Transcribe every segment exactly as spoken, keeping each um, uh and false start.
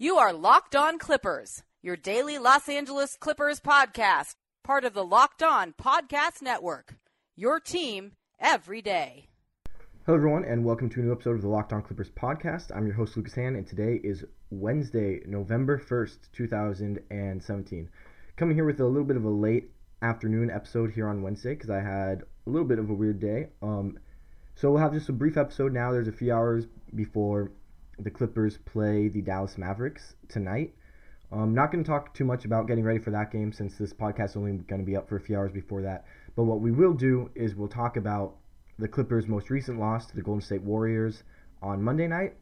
You are Locked On Clippers, your daily Los Angeles Clippers podcast, part of the Locked On Podcast Network, your team every day. Hello, everyone, and welcome to a new episode of the Locked On Clippers podcast. I'm your host, Lucas Han, and today is Wednesday, November first, two thousand seventeen. Coming here with a little bit of a late afternoon episode here on Wednesday because I had a little bit of a weird day. Um, so we'll have just a brief episode now. There's a few hours before the Clippers play the Dallas Mavericks tonight. I'm not going to talk too much about getting ready for that game since this podcast is only going to be up for a few hours before that. But what we will do is we'll talk about the Clippers' most recent loss to the Golden State Warriors on Monday night,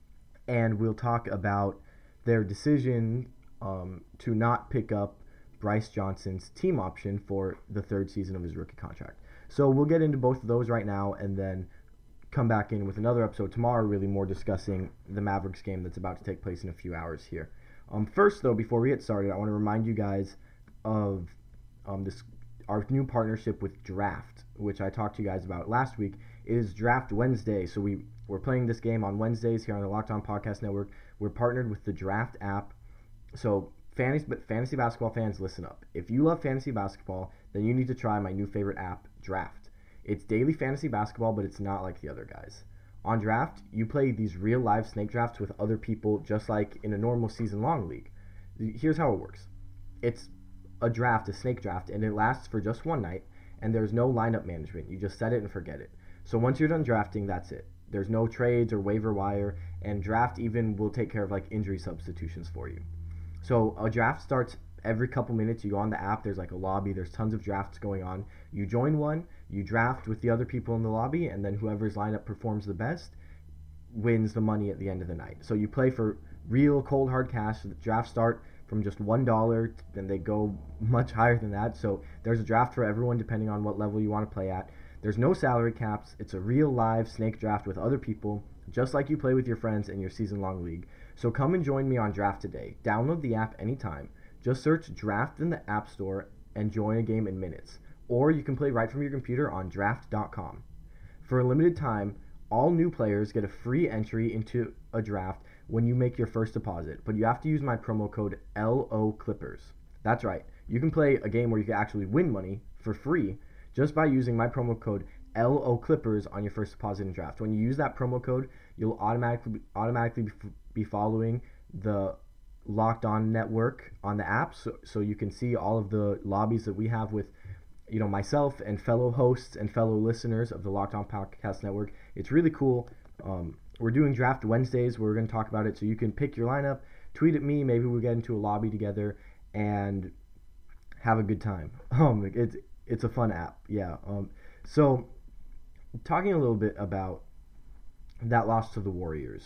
and we'll talk about their decision um, to not pick up Bryce Johnson's team option for the third season of his rookie contract. So we'll get into both of those right now and then come back in with another episode tomorrow, really more discussing the Mavericks game that's about to take place in a few hours here. Um, first, though, before we get started, I want to remind you guys of um, this our new partnership with Draft, which I talked to you guys about last week. It is Draft Wednesday, so we, we're playing this game on Wednesdays here on the Locked On Podcast Network. We're partnered with the Draft app. So fantasy, but fantasy basketball fans, listen up. If you love fantasy basketball, then you need to try my new favorite app, Draft. It's daily fantasy basketball, but it's not like the other guys. On Draft, you play these real live snake drafts with other people just like in a normal season-long league. Here's how it works. It's a draft, a snake draft, and it lasts for just one night, and there's no lineup management. You just set it and forget it. So once you're done drafting, that's it. There's no trades or waiver wire, and Draft even will take care of like injury substitutions for you. So a draft starts every couple minutes. You go on the app, there's like a lobby, there's tons of drafts going on. You join one, you draft with the other people in the lobby, and then whoever's lineup performs the best wins the money at the end of the night. So you play for real cold hard cash. The drafts start from just one dollar, and they go much higher than that. So there's a draft for everyone depending on what level you want to play at. There's no salary caps. It's a real live snake draft with other people, just like you play with your friends in your season-long league. So come and join me on Draft today. Download the app anytime. Just search Draft in the App Store and join a game in minutes. Or you can play right from your computer on draft dot com. For a limited time, all new players get a free entry into a draft when you make your first deposit, but you have to use my promo code L O Clippers. That's right. You can play a game where you can actually win money for free just by using my promo code L O Clippers on your first deposit in draft. When you use that promo code, you'll automatically automatically be following the Locked On Network on the app, so, so you can see all of the lobbies that we have with, you know, myself and fellow hosts and fellow listeners of the Locked On Podcast Network. It's really cool. Um, we're doing Draft Wednesdays. We're going to talk about it, so you can pick your lineup, tweet at me. Maybe we'll get into a lobby together and have a good time. Um, it's it's a fun app, yeah. Um, so talking a little bit about that loss to the Warriors.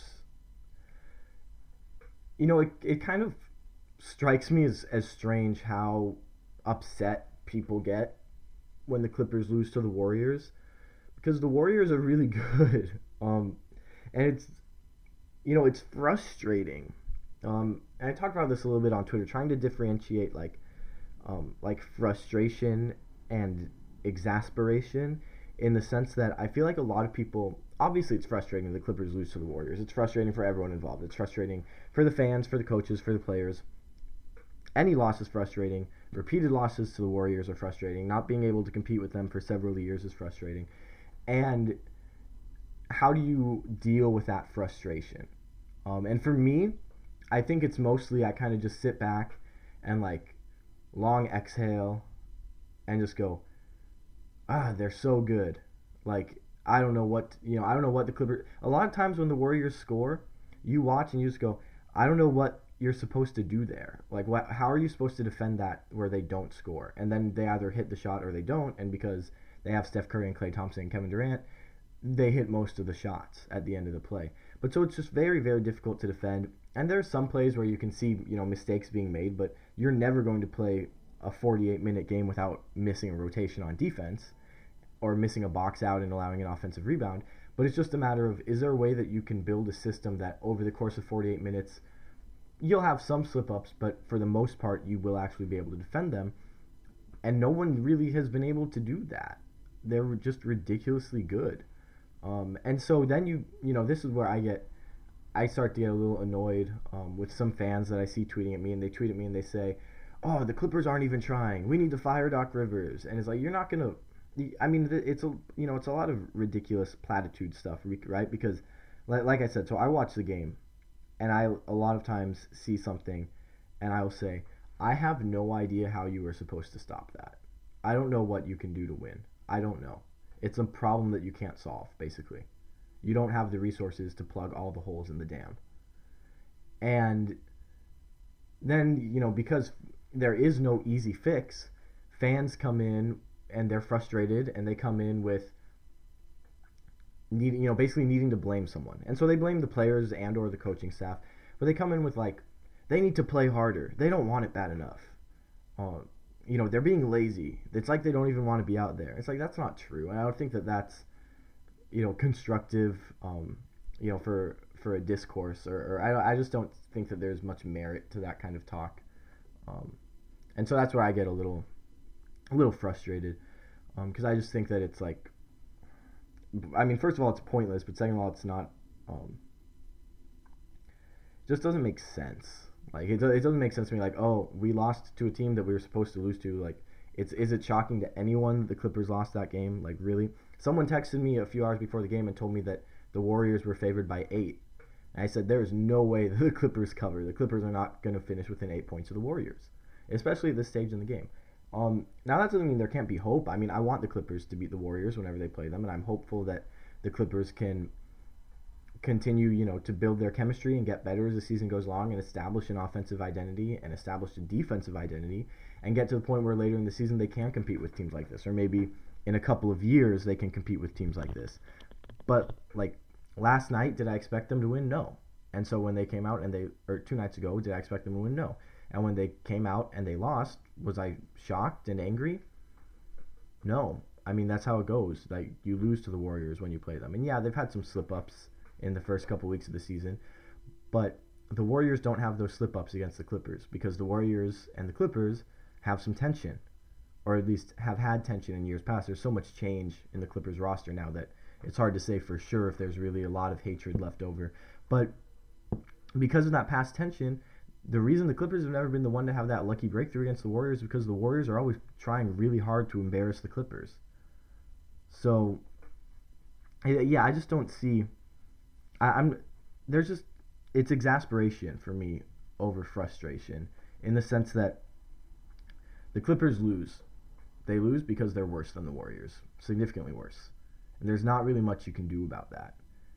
You know, it it kind of strikes me as, as strange how upset people get when the Clippers lose to the Warriors, because the Warriors are really good. Um, and it's, you know, it's frustrating. Um, and I talked about this a little bit on Twitter, trying to differentiate like, um, like frustration and exasperation, in the sense that I feel like a lot of people, obviously it's frustrating the Clippers lose to the Warriors. It's frustrating for everyone involved. It's frustrating for the fans, for the coaches, for the players. Any loss is frustrating. Repeated losses to the Warriors are frustrating. Not being able to compete with them for several years is frustrating. And how do you deal with that frustration? Um, and for me, I think it's mostly I kind of just sit back and like long exhale and just go, ah, they're so good. Like, I don't know what, you know, I don't know what the Clippers, a lot of times when the Warriors score, you watch and you just go, I don't know what you're supposed to do there. Like, what, how are you supposed to defend that where they don't score? And then they either hit the shot or they don't, and because they have Steph Curry and Klay Thompson and Kevin Durant, they hit most of the shots at the end of the play. But so it's just very, very difficult to defend. And there are some plays where you can see, you know, mistakes being made, but you're never going to play a forty-eight minute game without missing a rotation on defense or missing a box out and allowing an offensive rebound. But it's just a matter of, is there a way that you can build a system that over the course of forty-eight minutes, you'll have some slip-ups, but for the most part, you will actually be able to defend them. And no one really has been able to do that. They're just ridiculously good. Um, and so then you, you know, this is where I get, I start to get a little annoyed um, with some fans that I see tweeting at me, and they tweet at me and they say, "Oh, the Clippers aren't even trying. We need to fire Doc Rivers." And it's like, you're not gonna. I mean, it's a you know it's a lot of ridiculous platitude stuff, right? Because, like I said, so I watch the game, and I a lot of times see something, and I will say, I have no idea how you were supposed to stop that. I don't know what you can do to win. I don't know. It's a problem that you can't solve, basically. You don't have the resources to plug all the holes in the dam. And then, you know, because there is no easy fix, fans come in and they're frustrated, and they come in with needing, you know, basically needing to blame someone. And so they blame the players and or the coaching staff, but they come in with like, they need to play harder. They don't want it bad enough. Uh, you know, they're being lazy. It's like they don't even want to be out there. It's like, that's not true. And I don't think that that's, you know, constructive, um, you know, for for a discourse, or, or I, I just don't think that there's much merit to that kind of talk. Um, and so that's where I get a little, a little frustrated, because um, I just think that it's like, I mean, first of all, it's pointless, but second of all, it's not, um, just doesn't make sense. Like, it, it doesn't make sense to me, like, oh, we lost to a team that we were supposed to lose to. Like, it's is it shocking to anyone the Clippers lost that game? Like, really? Someone texted me a few hours before the game and told me that the Warriors were favored by eight. And I said, there is no way that the Clippers cover. The Clippers are not going to finish within eight points of the Warriors, especially at this stage in the game. Um, now, that doesn't mean there can't be hope. I mean, I want the Clippers to beat the Warriors whenever they play them, and I'm hopeful that the Clippers can continue, you know, to build their chemistry and get better as the season goes along, and establish an offensive identity and establish a defensive identity, and get to the point where later in the season they can compete with teams like this, or maybe in a couple of years they can compete with teams like this. But, like, last night, did I expect them to win? No. And so when they came out and they, or two nights ago, did I expect them to win? No. And when they came out and they lost, was I shocked and angry? No. I mean, that's how it goes. Like, you lose to the Warriors when you play them. And yeah, they've had some slip-ups in the first couple weeks of the season, but the Warriors don't have those slip-ups against the Clippers, because the Warriors and the Clippers have some tension, or at least have had tension in years past. There's so much change in the Clippers roster now that it's hard to say for sure if there's really a lot of hatred left over. But because of that past tension, the reason the Clippers have never been the one to have that lucky breakthrough against the Warriors is because the Warriors are always trying really hard to embarrass the Clippers. So, yeah, I just don't see... I, I'm there's just it's exasperation for me over frustration, in the sense that the Clippers lose. They lose because they're worse than the Warriors, significantly worse. And there's not really much you can do about that.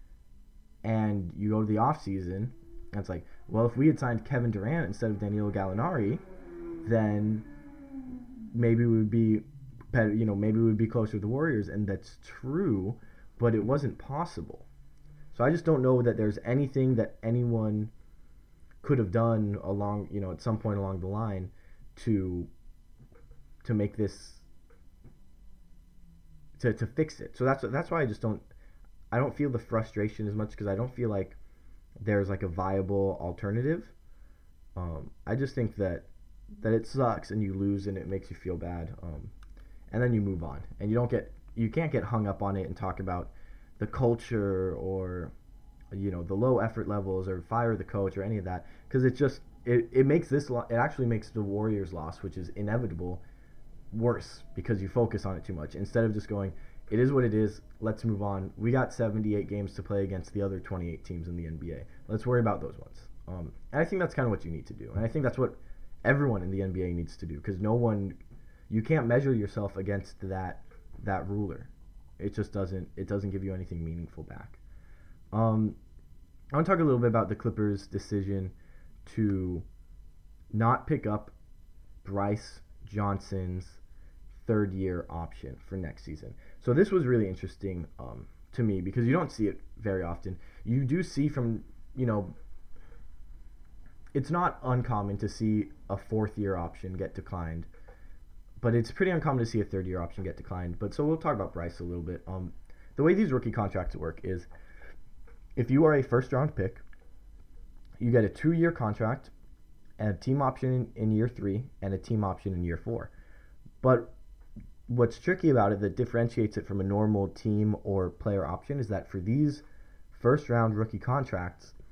And you go to the offseason, and it's like, well, if we had signed Kevin Durant instead of Danilo Gallinari, then maybe we would be better, you know, maybe we would be closer to the Warriors. And that's true, but it wasn't possible. So I just don't know that there's anything that anyone could have done along, you know, at some point along the line to to make this to to fix it. So that's that's why I just don't I don't feel the frustration as much, because I don't feel like there's like a viable alternative. Um, I just think that that it sucks and you lose and it makes you feel bad, um, and then you move on, and you don't get you can't get hung up on it and talk about the culture, or, you know, the low effort levels, or fire the coach, or any of that, because it just it, it makes this lo- it actually makes the Warriors loss, which is inevitable, worse, because you focus on it too much instead of just going, it is what it is, let's move on. We got seventy-eight games to play against the other twenty-eight teams in the N B A. Let's worry about those ones. Um, and I think that's kind of what you need to do, and I think that's what everyone in the N B A needs to do, because no one, you can't measure yourself against that that ruler. It just doesn't. It doesn't give you anything meaningful back. Um, I want to talk a little bit about the Clippers' decision to not pick up Bryce Johnson's third-year option for next season. So this was really interesting um, to me, because you don't see it very often. You do see from, you know, it's not uncommon to see a fourth-year option get declined, but it's pretty uncommon to see a third-year option get declined. But so we'll talk about Bryce a little bit. Um, the way these rookie contracts work is, if you are a first-round pick, you get a two-year contract, and a team option in year three, and a team option in year four. But what's tricky about it that differentiates it from a normal team or player option is that for these first-round rookie contracts,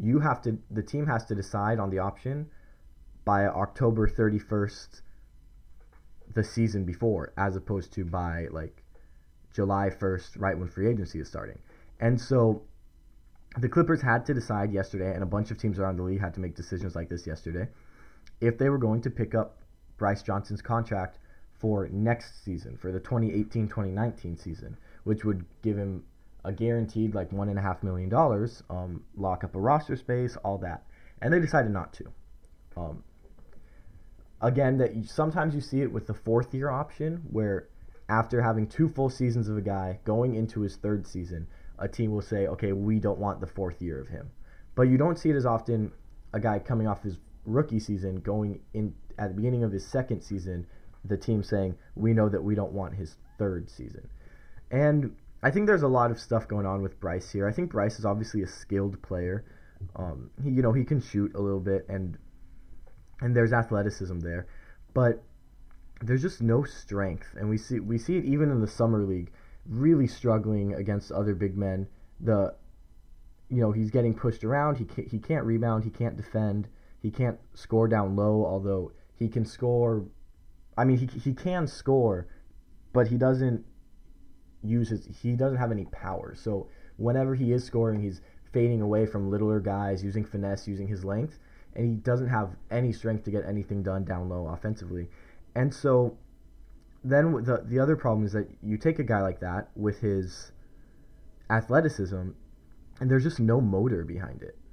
you have to the team has to decide on the option by October thirty-first the season before, as opposed to by like July first, right when free agency is starting. And so the Clippers had to decide yesterday, and a bunch of teams around the league had to make decisions like this yesterday, if they were going to pick up Bryce Johnson's contract for next season, for the twenty eighteen twenty nineteen season, which would give him a guaranteed like one and a half million dollars, um, lock up a roster space, all that. And they decided not to. Um, again, that you, sometimes you see it with the fourth year option, where after having two full seasons of a guy going into his third season, a team will say, okay, we don't want the fourth year of him. But you don't see it as often a guy coming off his rookie season going in at the beginning of his second season, the team saying, we know that we don't want his third season. And I think there's a lot of stuff going on with Bryce here. I think Bryce is obviously a skilled player. Um, he, you know, he can shoot a little bit, and and there's athleticism there, but there's just no strength. And we see we see it even in the summer league, really struggling against other big men. The, you know, he's getting pushed around. He can't, he can't rebound. He can't defend. He can't score down low. Although he can score, I mean, he he can score, but he doesn't use his, he doesn't have any power. So whenever he is scoring, he's fading away from littler guys, using finesse, using his length, and he doesn't have any strength to get anything done down low offensively. And so then the the other problem is that you take a guy like that with his athleticism, and there's just no motor behind it.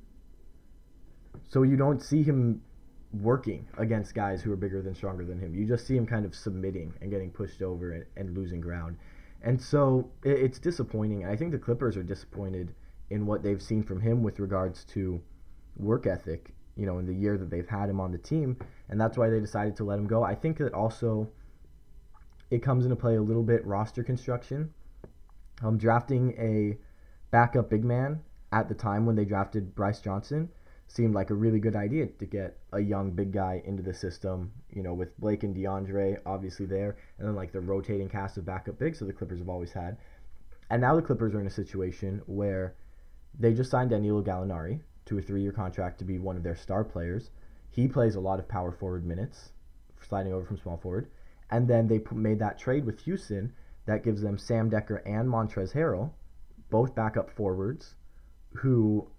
So you don't see him working against guys who are bigger than, stronger than him. You just see him kind of submitting and getting pushed over and, and losing ground. And so it, it's disappointing. I think the Clippers are disappointed in what they've seen from him with regards to work ethic, you know, in the year that they've had him on the team, and that's why they decided to let him go. I think that also it comes into play a little bit roster construction. Um, drafting a backup big man at the time when they drafted Bryce Johnson seemed like a really good idea to get a young big guy into the system, you know, with Blake and DeAndre obviously there, and then like the rotating cast of backup bigs that the Clippers have always had. And now the Clippers are in a situation where they just signed Danilo Gallinari to a three-year contract to be one of their star players. He plays a lot of power forward minutes, sliding over from small forward. And then they made that trade with Houston that gives them Sam Dekker and Montrezl Harrell, both backup forwards, who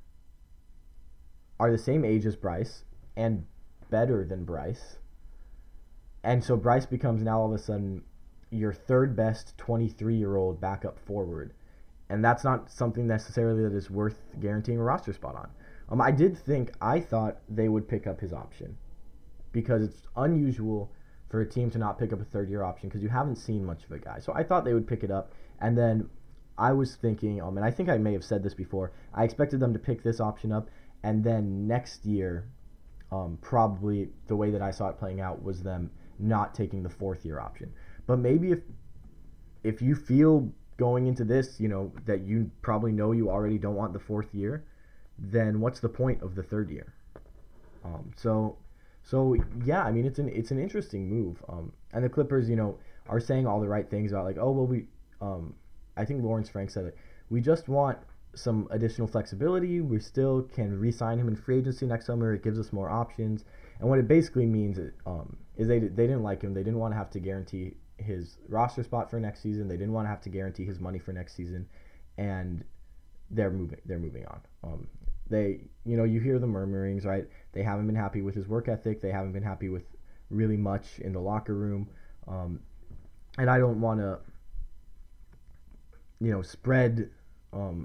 are the same age as Bryce and better than Bryce. And so Bryce becomes now all of a sudden your third best twenty-three-year-old backup forward. And that's not something necessarily that is worth guaranteeing a roster spot on. Um, I did think, I thought they would pick up his option, because it's unusual for a team to not pick up a third-year option because you haven't seen much of a guy. So I thought they would pick it up, and then I was thinking, um, and I think I may have said this before, I expected them to pick this option up, and then next year, um, probably the way that I saw it playing out was them not taking the fourth-year option. But maybe if if you feel going into this, you know, that you probably know you already don't want the fourth year, then what's the point of the third year? Um, so, so yeah, I mean, it's an it's an interesting move. Um, and the Clippers, you know, are saying all the right things about like, oh well, we, um, I think Lawrence Frank said it. We just want some additional flexibility. We still can re-sign him in free agency next summer. It gives us more options. And what it basically means is, um, is they they didn't like him. They didn't want to have to guarantee his roster spot for next season. They didn't want to have to guarantee his money for next season, and they're moving. They're moving on. Um, they, you know, you hear the murmurings, right? They haven't been happy with his work ethic. They haven't been happy with really much in the locker room. Um, and I don't want to, you know, spread, um,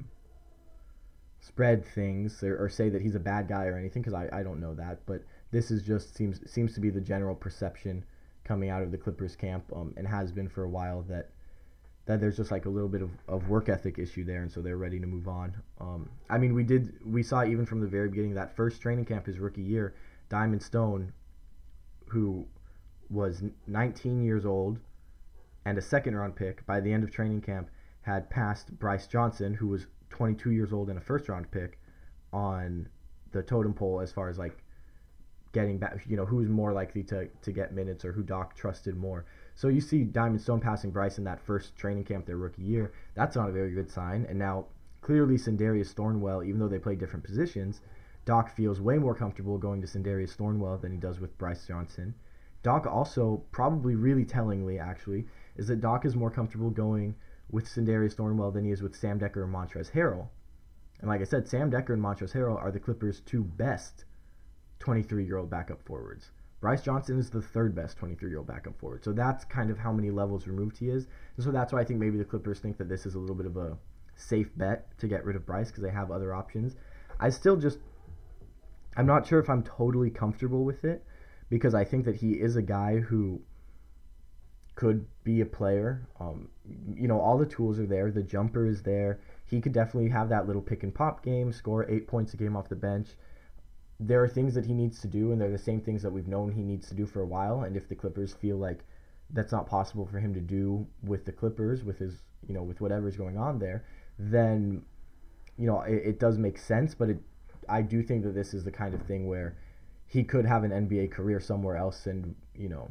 spread things or, or say that he's a bad guy or anything, because I, I don't know that. But this is just seems seems to be the general perception coming out of the Clippers camp, um, and has been for a while, that that there's just like a little bit of, of work ethic issue there, and so they're ready to move on. Um, I mean, we did we saw even from the very beginning, that first training camp his rookie year, Diamond Stone, who was nineteen years old and a second round pick by the end of training camp, had passed Bryce Johnson, who was twenty-two years old and a first round pick, on the totem pole as far as like getting back, you know, who's more likely to, to get minutes, or who Doc trusted more. So you see Diamond Stone passing Bryce in that first training camp their rookie year. That's not a very good sign. And now clearly Sindarius Thornwell, even though they play different positions, Doc feels way more comfortable going to Sindarius Thornwell than he does with Bryce Johnson. Doc also, probably really tellingly actually, is that Doc is more comfortable going with Sindarius Thornwell than he is with Sam Dekker and Montrezl Harrell. And like I said, Sam Dekker and Montrezl Harrell are the Clippers' two best twenty-three-year-old backup forwards. Bryce Johnson is the third best twenty-three-year-old backup forward. So that's kind of how many levels removed he is. And so that's why I think maybe the Clippers think that this is a little bit of a safe bet to get rid of Bryce because they have other options. I still just, I'm not sure if I'm totally comfortable with it because I think that he is a guy who could be a player. Um, you know, all the tools are there. The jumper is there. He could definitely have that little pick and pop game, score eight points a game off the bench. There are things that he needs to do, and they're the same things that we've known he needs to do for a while. And if the Clippers feel like that's not possible for him to do with the Clippers, with his, you know, with whatever's going on there, then, you know, it, it does make sense. But it, I do think that this is the kind of thing where he could have an N B A career somewhere else, and, you know,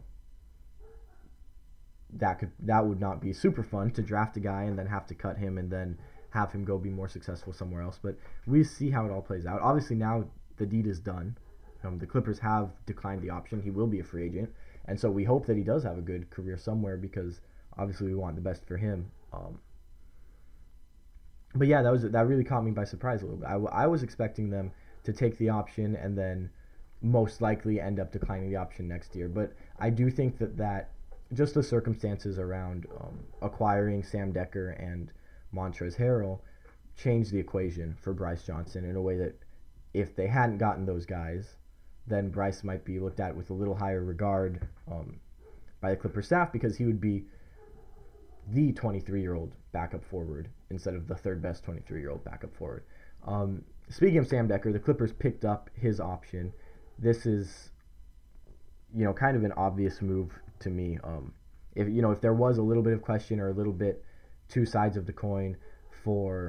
that could that would not be super fun to draft a guy and then have to cut him and then have him go be more successful somewhere else. But we see how it all plays out. Obviously now the deed is done. Um, the Clippers have declined the option. He will be a free agent. And so we hope that he does have a good career somewhere because obviously we want the best for him. Um, but yeah, that was that really caught me by surprise a little bit. I, w- I was expecting them to take the option and then most likely end up declining the option next year. But I do think that, that just the circumstances around um, acquiring Sam Dekker and Montrezl Harrell changed the equation for Bryce Johnson in a way that if they hadn't gotten those guys, then Bryce might be looked at with a little higher regard um, by the Clippers staff because he would be the twenty-three-year-old backup forward instead of the third best twenty-three-year-old backup forward. Um, speaking of Sam Dekker, the Clippers picked up his option. This is, you know, kind of an obvious move to me. Um, if you know, if there was a little bit of question or a little bit two sides of the coin for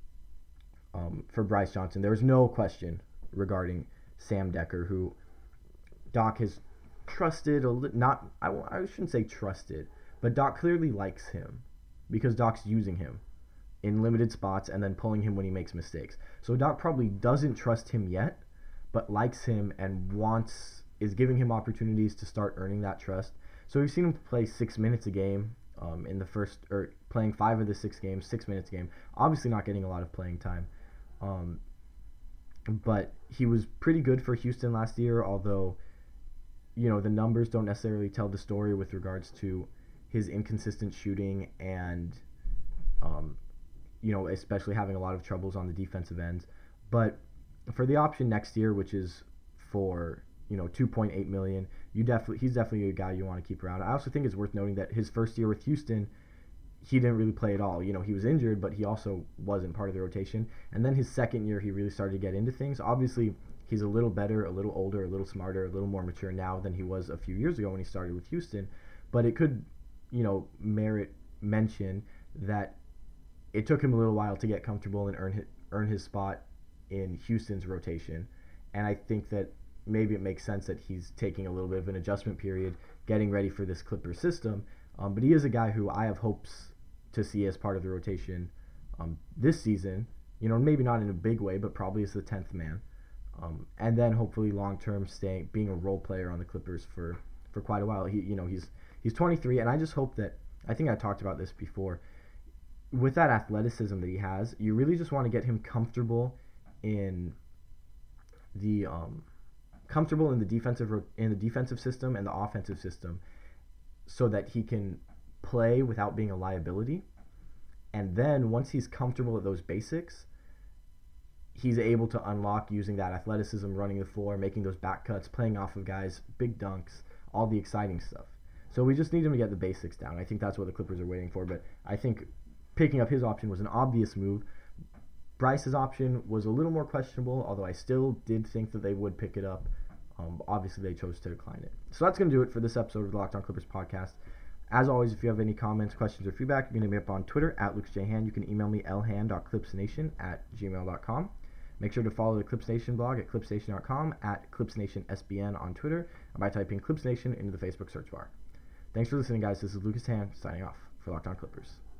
um, for Bryce Johnson, there was no question regarding Sam Dekker, who Doc has trusted a li- not I, I shouldn't say trusted, but Doc clearly likes him because Doc's using him in limited spots and then pulling him when he makes mistakes. So Doc probably doesn't trust him yet, but likes him and wants is giving him opportunities to start earning that trust. So we've seen him play six minutes a game um, in the first, or playing five of the six games, six minutes a game. Obviously not getting a lot of playing time. Um, but he was pretty good for Houston last year, although, you know, the numbers don't necessarily tell the story with regards to his inconsistent shooting and, um, you know, especially having a lot of troubles on the defensive ends. But for the option next year, which is for, you know, two point eight million dollars, you definitely he's definitely a guy you want to keep around. I also think it's worth noting that his first year with Houston, he didn't really play at all. You know, he was injured, but he also wasn't part of the rotation. And then his second year, he really started to get into things. Obviously, he's a little better, a little older, a little smarter, a little more mature now than he was a few years ago when he started with Houston. But it could, you know, merit mention that it took him a little while to get comfortable and earn his, earn his spot in Houston's rotation. And I think that maybe it makes sense that he's taking a little bit of an adjustment period, getting ready for this Clipper system. Um, but he is a guy who I have hopes to see as part of the rotation um, this season. You know, maybe not in a big way, but probably as the tenth man. Um, and then hopefully long-term staying, being a role player on the Clippers for, for quite a while. He, you know, he's he's twenty-three, and I just hope that, I think I talked about this before, with that athleticism that he has, you really just want to get him comfortable in the um, comfortable in the defensive in the defensive system and the offensive system, so that he can play without being a liability. And then once he's comfortable at those basics, he's able to unlock using that athleticism, running the floor, making those back cuts, playing off of guys, big dunks, all the exciting stuff. So we just need him to get the basics down. I think that's what the Clippers are waiting for. But I think picking up his option was an obvious move. Bryce's option was a little more questionable, although I still did think that they would pick it up. Um, obviously, they chose to decline it. So that's going to do it for this episode of the Locked On Clippers podcast. As always, if you have any comments, questions, or feedback, you can hit me up on Twitter at lucasjhan. You can email me lhan dot clipsnation at gmail dot com. Make sure to follow the Clips Nation blog at clipsnation dot com, at clipsnationsbn on Twitter, and by typing Clips Nation into the Facebook search bar. Thanks for listening, guys. This is Lucas Tan signing off for Locked On Clippers.